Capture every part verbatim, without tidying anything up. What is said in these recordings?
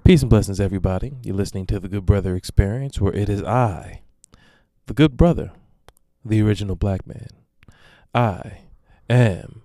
Peace and blessings, everybody. You're listening to the Good Brother Experience, where it is I, the Good Brother, the original black man. I am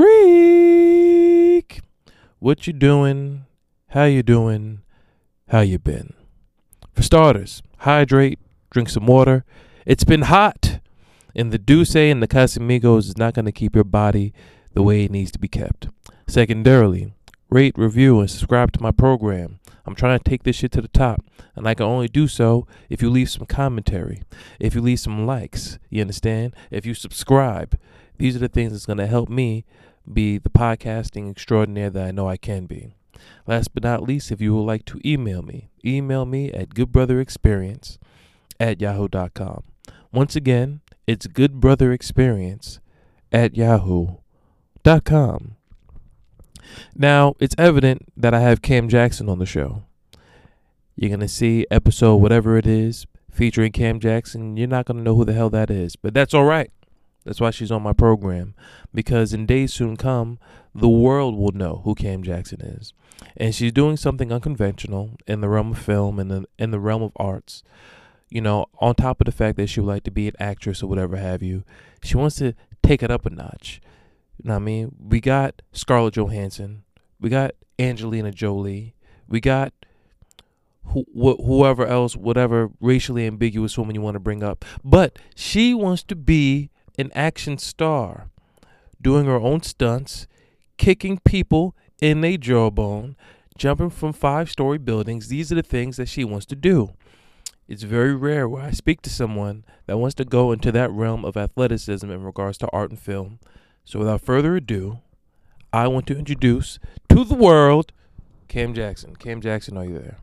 Reek. What you doing? How you doing? How you been? For starters, hydrate, drink some water. It's been hot, and the Douce and the Casamigos is not going to keep your body the way it needs to be kept. Secondarily, rate, review, and subscribe to my program. I'm trying to take this shit to the top, and I can only do so if you leave some commentary, if you leave some likes, you understand? If you subscribe. These are the things that's going to help me be the podcasting extraordinaire that I know I can be. Last but not least, if you would like to email me, email me at goodbrotherexperience at yahoo dot com. Once again, it's goodbrotherexperience at yahoo dot com. Now, it's evident that I have Cam Jackson on the show. You're going to see episode whatever it is featuring Cam Jackson. You're not going to know who the hell that is, but that's all right. That's why she's on my program, because in days soon come, the world will know who Cam Jackson is. And she's doing something unconventional in the realm of film and in, in the realm of arts. You know, on top of the fact that she would like to be an actress or whatever have you, she wants to take it up a notch. You know what I mean? We got Scarlett Johansson. We got Angelina Jolie. We got wh- wh- whoever else, whatever racially ambiguous woman you want to bring up. But she wants to be an action star, doing her own stunts, kicking people in their jawbone, jumping from five-story buildings. These are the things that she wants to do. It's very rare where I speak to someone that wants to go into that realm of athleticism in regards to art and film. So without further ado, I want to introduce to the world Cam Jackson. Cam Jackson, are you there?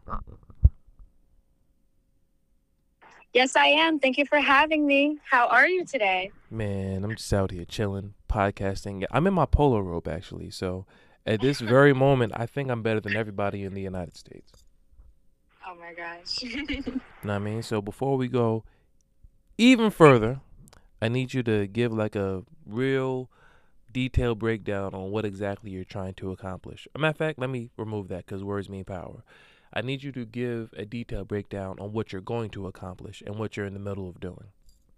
Yes, I am. Thank you for having me. How are you today? Man, I'm just out here chilling, podcasting. I'm in my polo robe, actually. So at this very moment, I think I'm better than everybody in the United States. Oh, my gosh. You know what I mean? So before we go even further, I need you to give like a real detailed breakdown on what exactly you're trying to accomplish. A matter of fact, let me remove that because words mean power. I need you to give a detailed breakdown on what you're going to accomplish and what you're in the middle of doing.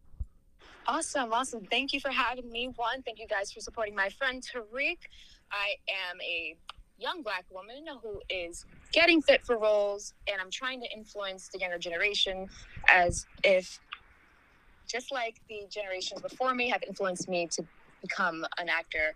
Awesome, awesome. Thank you for having me. One, thank you guys for supporting my friend Tariq. I am a young black woman who is getting fit for roles, and I'm trying to influence the younger generation as if, just like the generations before me have influenced me to become an actor,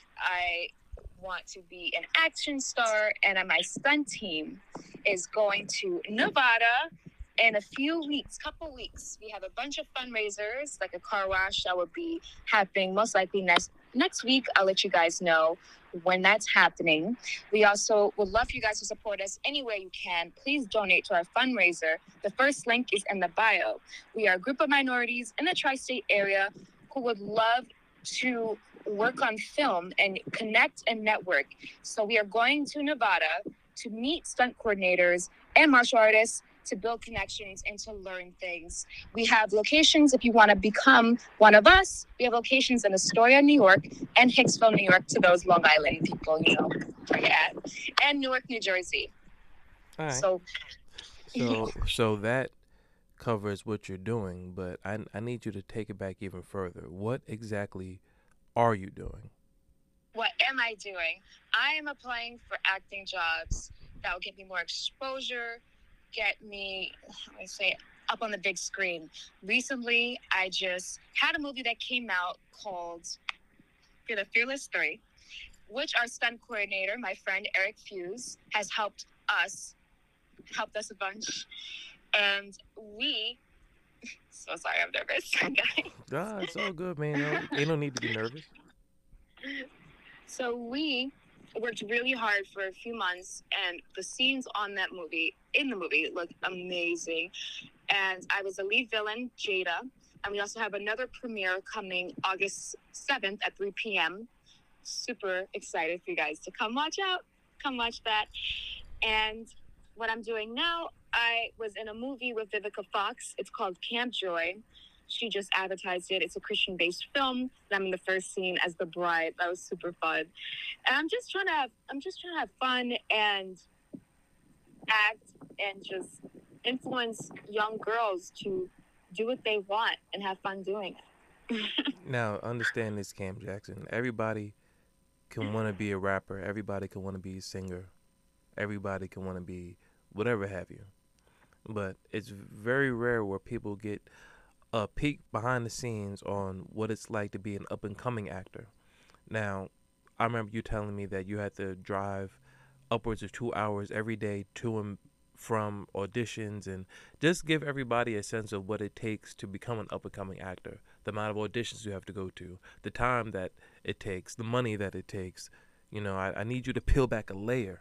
I want to be an action star, and my stunt team is going to Nevada in a few weeks, couple weeks. We have a bunch of fundraisers, like a car wash that will be happening most likely next next week. I'll let you guys know when that's happening. We also would love for you guys to support us any way you can. Please donate to our fundraiser. The first link is in the bio. We are a group of minorities in the tri-state area who would love to work on film and connect and network. So we are going to Nevada to meet stunt coordinators and martial artists to build connections and to learn things. We have locations if you want to become one of us. We have locations in Astoria, New York, and Hicksville, New York, to those Long Island people, you know, where you're at, and Newark, New Jersey. All right. So, So, so that covers what you're doing, but I, I need you to take it back even further. What exactly are you doing? What am I doing? I am applying for acting jobs that will get me more exposure, get me, I say, up on the big screen. Recently, I just had a movie that came out called The Fearless Three, which our stunt coordinator, my friend Eric Fuse, has helped us, helped us a bunch. And we, so sorry, I'm nervous. Ah, it's all good, man. No, ain't no need to be nervous. So we worked really hard for a few months, and the scenes on that movie, in the movie, looked amazing. And I was the lead villain, Jada. And we also have another premiere coming August seventh at three p.m. Super excited for you guys to come watch out. Come watch that. And what I'm doing now, I was in a movie with Vivica Fox. It's called Camp Joy. She just advertised it. It's a Christian-based film. And I'm in the first scene as the bride. That was super fun. And I'm just trying to have, I'm just trying to have fun and act and just influence young girls to do what they want and have fun doing it. Now, understand this, Cam Jackson. Everybody can want to be a rapper. Everybody can want to be a singer. Everybody can want to be whatever have you. But it's very rare where people get a peek behind the scenes on what it's like to be an up and coming actor. Now, I remember you telling me that you had to drive upwards of two hours every day to and from auditions, and just give everybody a sense of what it takes to become an up and coming actor. The amount of auditions you have to go to, the time that it takes, the money that it takes. You know, I, I need you to peel back a layer.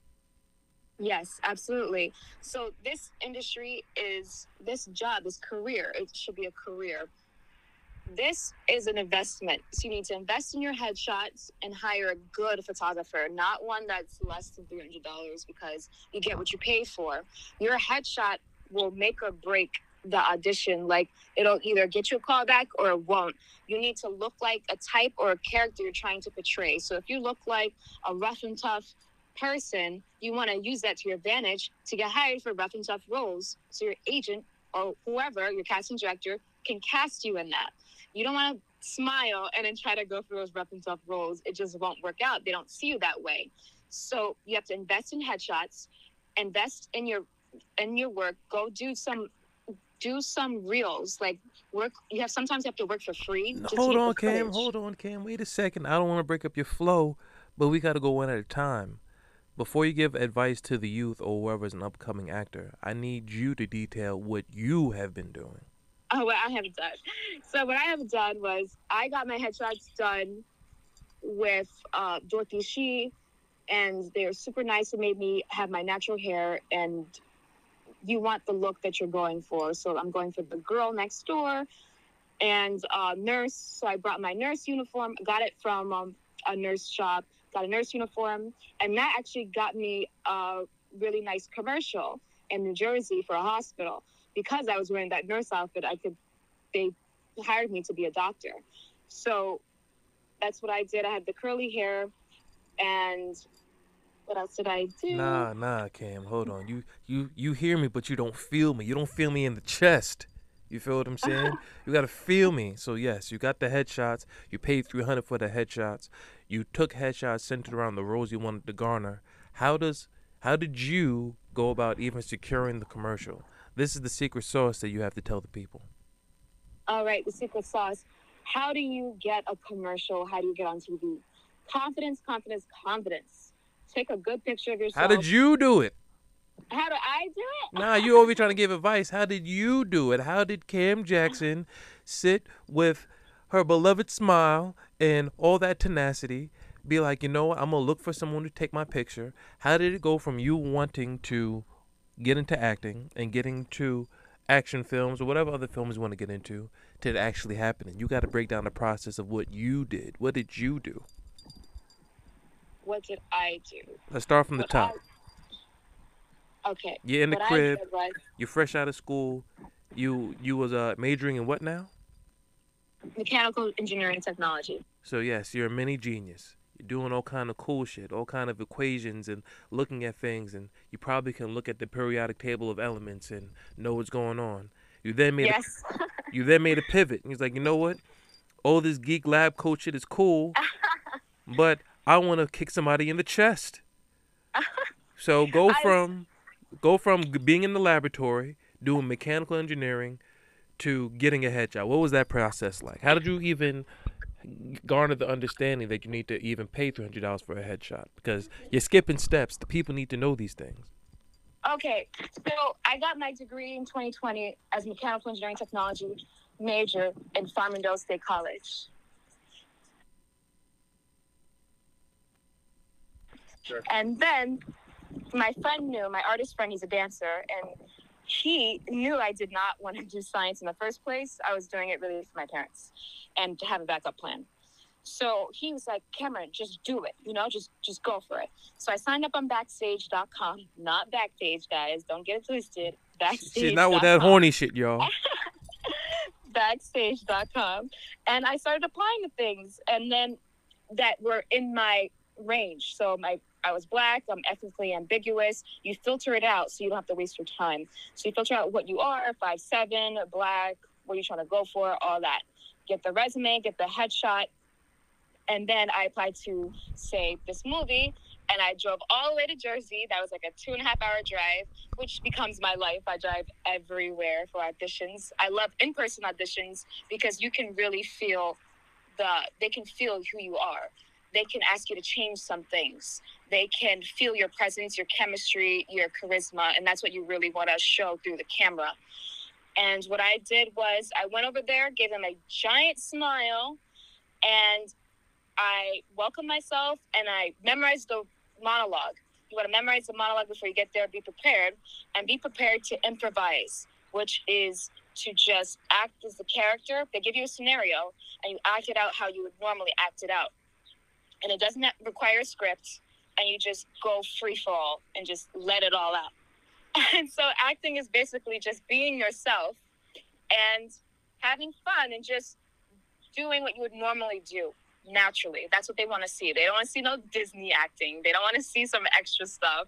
Yes, absolutely. So this industry is, this job, this career, it should be a career. This is an investment. So you need to invest in your headshots and hire a good photographer, not one that's less than three hundred dollars, because you get what you pay for. Your headshot will make or break the audition. Like, it'll either get you a call back or it won't. You need to look like a type or a character you're trying to portray. So if you look like a rough and tough person, you want to use that to your advantage to get hired for rough and tough roles. So your agent or whoever, your casting director, can cast you in that. You don't want to smile and then try to go for those rough and tough roles. It just won't work out. They don't see you that way. So you have to invest in headshots, invest in your in your work. Go do some do some reels. Like, work. You have sometimes you have to work for free. Just Hold to on, get the Cam. footage. Hold on, Cam. Wait a second. I don't want to break up your flow, but we got to go one at a time. Before you give advice to the youth or whoever's an upcoming actor, I need you to detail what you have been doing. Oh, what I haven't done. So what I haven't done was I got my headshots done with uh, Dorothy Shee, and they were super nice and made me have my natural hair, and you want the look that you're going for. So I'm going for the girl next door and uh, nurse. So I brought my nurse uniform, got it from um, a nurse shop, got a nurse uniform, and that actually got me a really nice commercial in New Jersey for a hospital. Because I was wearing that nurse outfit, I could, they hired me to be a doctor. So that's what I did. I had the curly hair, and what else did I do? Nah, nah, Cam. Hold on. You, you, you hear me, but you don't feel me. You don't feel me in the chest. You feel what I'm saying? You gotta feel me. So yes, you got the headshots. You paid three hundred for the headshots. You took headshots centered around the roles you wanted to garner. How does, how did you go about even securing the commercial? This is the secret sauce that you have to tell the people. All right, the secret sauce. How do you get a commercial? How do you get on T V? Confidence, confidence, confidence. Take a good picture of yourself. How did you do it? How do I do it? Nah, you over here trying to give advice. How did you do it? How did Cam Jackson sit with her beloved smile and all that tenacity, be like, you know what, I'm going to look for someone to take my picture? How did it go from you wanting to get into acting and getting to action films or whatever other films you want to get into to it actually happening? You got to break down the process of what you did. What did you do? What did I do? Let's start from the What top. I- okay. You're in the what crib. I did was You're fresh out of school. You you was uh majoring in what now? mechanical engineering technology. So yes, you're a mini genius. You're doing all kind of cool shit, all kind of equations and looking at things, and you probably can look at the periodic table of elements and know what's going on. You then made Yes. a, you then made a pivot. And he's like, you know what? All this geek lab coat shit is cool, but I want to kick somebody in the chest. So go I- from go from g- being in the laboratory doing mechanical engineering to getting a headshot. What was that process like? How did you even garner the understanding that you need to even pay three hundred dollars for a headshot? Because you're skipping steps. The people need to know these things. Okay, so I got my degree in twenty twenty as mechanical engineering technology major in Farmingdale State College. Sure. And then my friend knew, my artist friend, he's a dancer, and he knew I did not want to do science in the first place. I was doing it really for my parents and to have a backup plan. So he was like, Cameron, just do it, you know, just just go for it. So I signed up on Backstage dot com, not Backstage, guys. Don't get it twisted. Backstage. She's not with that horny shit, y'all. Backstage dot com. And I started applying to things, and then that were in my range. So my I was black, I'm ethnically ambiguous. You filter it out so you don't have to waste your time. So you filter out what you are, five seven, black, what are you trying to go for, all that. Get the resume, get the headshot. And then I applied to, say, this movie, and I drove all the way to Jersey. That was like a two and a half hour drive, which becomes my life. I drive everywhere for auditions. I love in-person auditions because you can really feel the, they can feel who you are. They can ask you to change some things. They can feel your presence, your chemistry, your charisma, and that's what you really want to show through the camera. And what I did was I went over there, gave them a giant smile, and I welcomed myself, and I memorized the monologue. You want to memorize the monologue before you get there, be prepared, and be prepared to improvise, which is to just act as the character. They give you a scenario, and you act it out how you would normally act it out. And it doesn't require a script, and you just go free fall and just let it all out. And so acting is basically just being yourself and having fun and just doing what you would normally do naturally. That's what they want to see. They don't want to see no Disney acting. They don't want to see some extra stuff.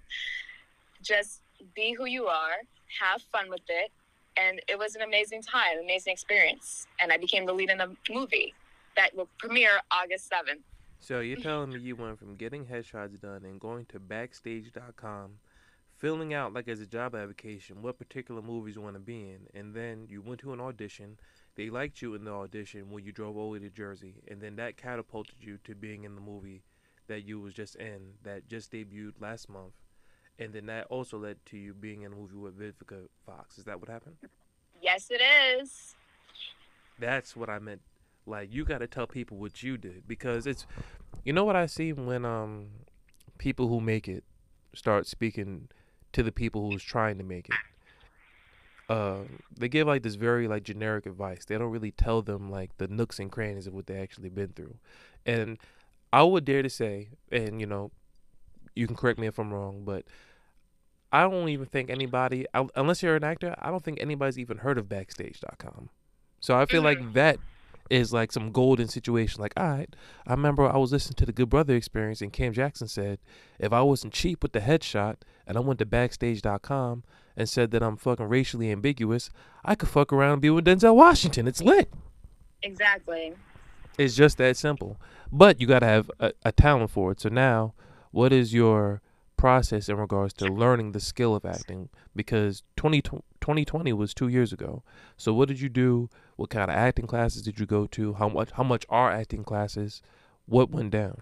Just be who you are, have fun with it. And it was an amazing time, amazing experience. And I became the lead in the movie that will premiere August seventh. So you're telling me you went from getting headshots done and going to backstage dot com, filling out like as a job application what particular movies you want to be in, and then you went to an audition. They liked you in the audition when you drove all the way to Jersey, and then that catapulted you to being in the movie that you was just in, that just debuted last month, and then that also led to you being in a movie with Vivica Fox. Is that what happened? Yes, it is. That's what I meant. Like, you got to tell people what you did, because it's, you know what I see when um people who make it start speaking to the people who's trying to make it. Uh, they give like this very like generic advice. They don't really tell them like the nooks and crannies of what they actually been through. And I would dare to say, and you know, you can correct me if I'm wrong, but I don't even think anybody, unless you're an actor, I don't think anybody's even heard of backstage dot com. So I feel Mm-hmm. like that is like some golden situation. Like, all right, I remember I was listening to the Good Brother Experience, and Cam Jackson said, if I wasn't cheap with the headshot and I went to backstage dot com and said that I'm fucking racially ambiguous, I could fuck around and be with Denzel Washington. It's lit. Exactly. It's just that simple. But you got to have a, a talent for it. So now, what is your process in regards to learning the skill of acting? Because twenty twenty was two years ago. So what did you do? What kind of acting classes did you go to? How much, how much are acting classes? What went down?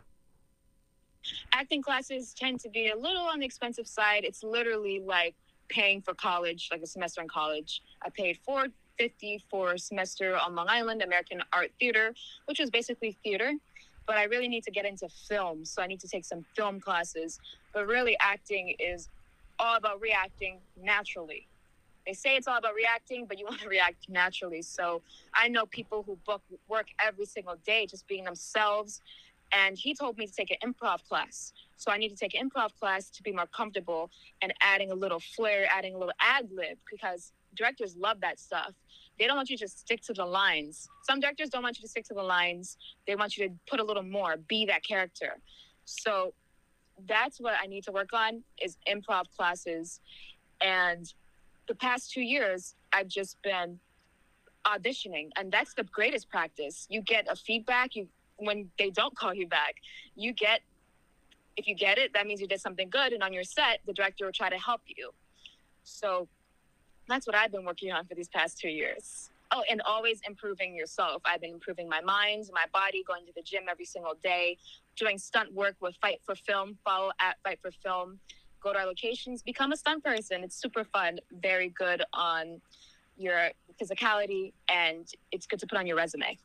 Acting classes tend to be a little on the expensive side. It's literally like paying for college, like a semester in college. I paid four hundred fifty dollars for a semester on Long Island, American Art Theater, which was basically theater. But I really need to get into film, so I need to take some film classes. But really, acting is all about reacting naturally. They say it's all about reacting, but you want to react naturally. So I know people who book work every single day just being themselves. And he told me to take an improv class. So I need to take an improv class to be more comfortable and adding a little flair, adding a little ad lib, because directors love that stuff. They don't want you to just stick to the lines. Some directors don't want you to stick to the lines. They want you to put a little more, be that character. So that's what I need to work on is improv classes. And the past two years, I've just been auditioning. And that's the greatest practice. You get a feedback. You when they don't call you back, you get, if you get it, that means you did something good. And on your set, the director will try to help you. So that's what I've been working on for these past two years. Oh, and always improving yourself. I've been improving my mind, my body, going to the gym every single day, doing stunt work with Fight for Film, follow at Fight for Film, go to our locations, become a stunt person. It's super fun, very good on your physicality, and it's good to put on your resume.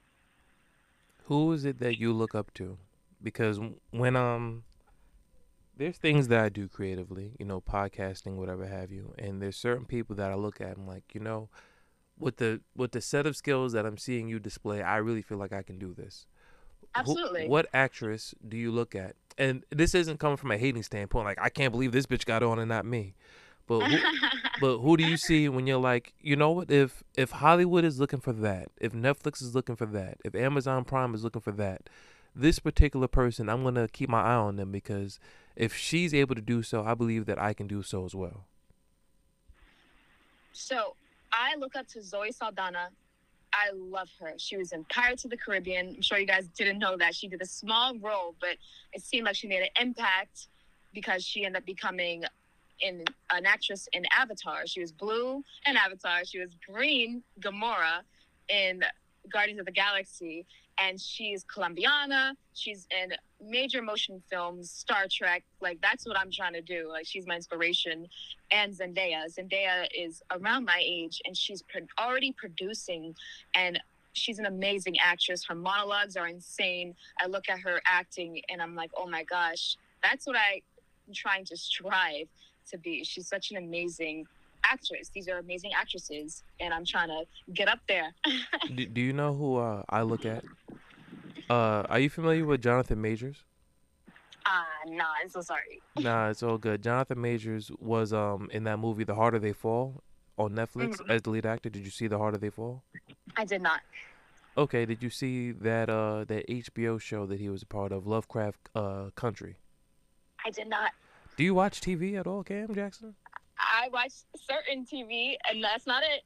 Who is it that you look up to? Because when um there's things that I do creatively, you know, podcasting, whatever have you, and there's certain people that I look at and like, you know, with the with the set of skills that I'm seeing you display, I really feel like I can do this. Absolutely. Who, what actress do you look at? And this isn't coming from a hating standpoint, like I can't believe this bitch got on and not me. But who, but who do you see when you're like, you know what, if if Hollywood is looking for that, if Netflix is looking for that, if Amazon Prime is looking for that, this particular person, I'm going to keep my eye on them because if she's able to do so, I believe that I can do so as well. So I look up to Zoe Saldana. I love her. She was in Pirates of the Caribbean. I'm sure you guys didn't know that. She did a small role, but it seemed like she made an impact because she ended up becoming in an actress in Avatar. She was blue in Avatar. She was green, Gamora, in Guardians of the Galaxy. And she's Colombiana. She's in major motion films, Star Trek. Like, that's what I'm trying to do. Like, she's my inspiration. And Zendaya. Zendaya is around my age, and she's pro- already producing. And she's an amazing actress. Her monologues are insane. I look at her acting, and I'm like, oh, my gosh. That's what I'm trying to strive to be. She's such an amazing actress. These are amazing actresses, and I'm trying to get up there. do, do you know who uh, I look at? Uh, are you familiar with Jonathan Majors? Ah, uh, nah, I'm so sorry. Nah, it's all good. Jonathan Majors was um in that movie The Harder They Fall on Netflix mm-hmm. as the lead actor. Did you see The Harder They Fall? I did not. Okay, did you see that uh that H B O show that he was a part of, Lovecraft uh Country? I did not. Do you watch T V at all, Cam Jackson? I watch certain T V, and that's not it.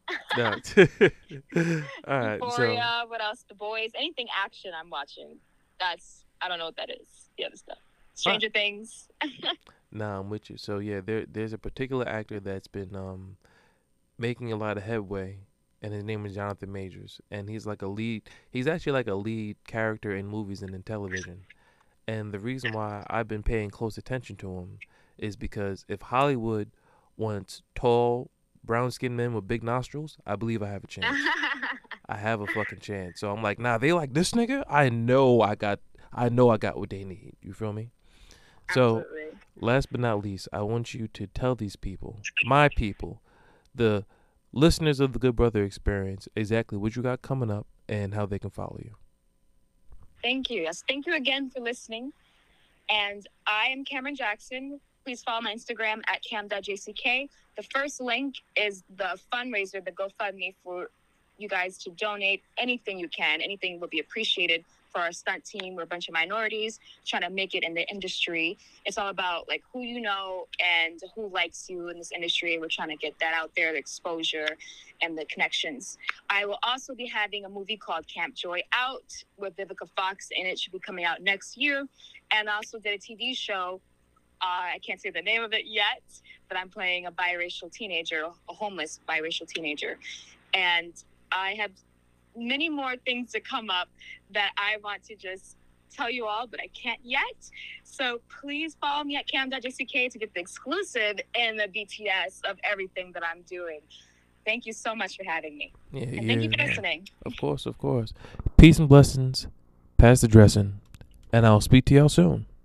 No. All right. Euphoria, so, what else? The Boys, anything action I'm watching. That's, I don't know what that is. The other stuff. Stranger ah. Things. Nah, I'm with you. So, yeah, there there's a particular actor that's been um making a lot of headway, and his name is Jonathan Majors. And he's like a lead, he's actually like a lead character in movies and in television. And the reason why I've been paying close attention to him is because if Hollywood wants tall, brown-skinned men with big nostrils, I believe I have a chance. I have a fucking chance. So I'm like, nah, they like this nigga? I know I got I know I got what they need. You feel me? So, absolutely. Last but not least, I want you to tell these people, my people, the listeners of the Good Brother Experience, exactly what you got coming up and how they can follow you. Thank you. Yes, thank you again for listening. And I am Cameron Jackson. Please follow my Instagram at cam dot j c k. The first link is the fundraiser, the GoFundMe, for you guys to donate anything you can. Anything will be appreciated for our stunt team. We're a bunch of minorities trying to make it in the industry. It's all about like who you know and who likes you in this industry. We're trying to get that out there, the exposure and the connections. I will also be having a movie called Camp Joy out with Vivica Fox in it. Should be coming out next year. And I also did a T V show. Uh, I can't say the name of it yet, but I'm playing a biracial teenager, a homeless biracial teenager. And I have many more things to come up that I want to just tell you all, but I can't yet. So please follow me at cam dot j c k to get the exclusive and the B T S of everything that I'm doing. Thank you so much for having me. Yeah, and yeah, thank you for yeah. listening. Of course, of course. Peace and blessings. Pass the dressing. And I'll speak to y'all soon.